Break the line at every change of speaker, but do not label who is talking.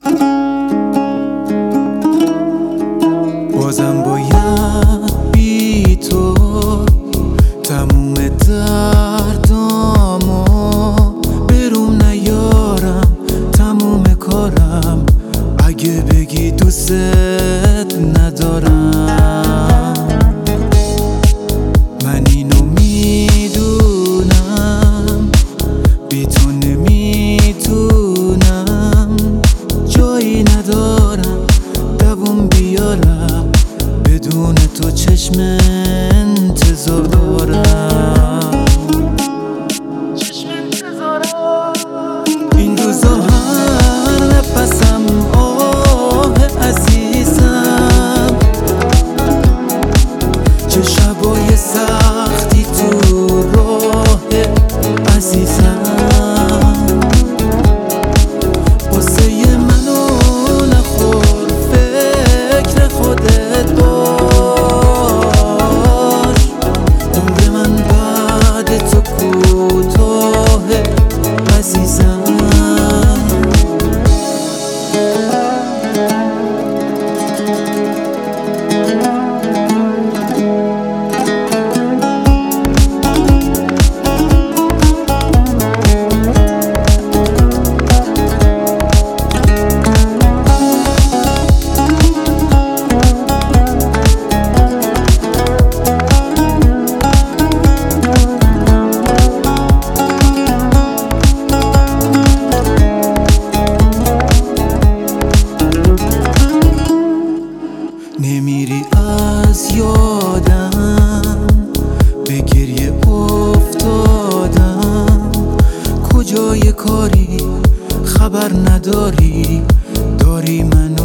بازم باید بی تو تموم دردامو برون نیارم، تموم کارم اگه بگی دوست ندارم. من اینو میدونم، بی تو نمیتونم، جایی ندارم دووم بیارم، بدون تو چشم انتظار دارم. این روزا هر نفسم آه عزیزم، چه شبای سختی تو راه عزیزم. واسه منو نخور فکر خودت باش، عمر من بعد تو کوتاه عزیزم. نمیری از یادم، به گریه افتادم، کجای کاری خبر نداری، داری من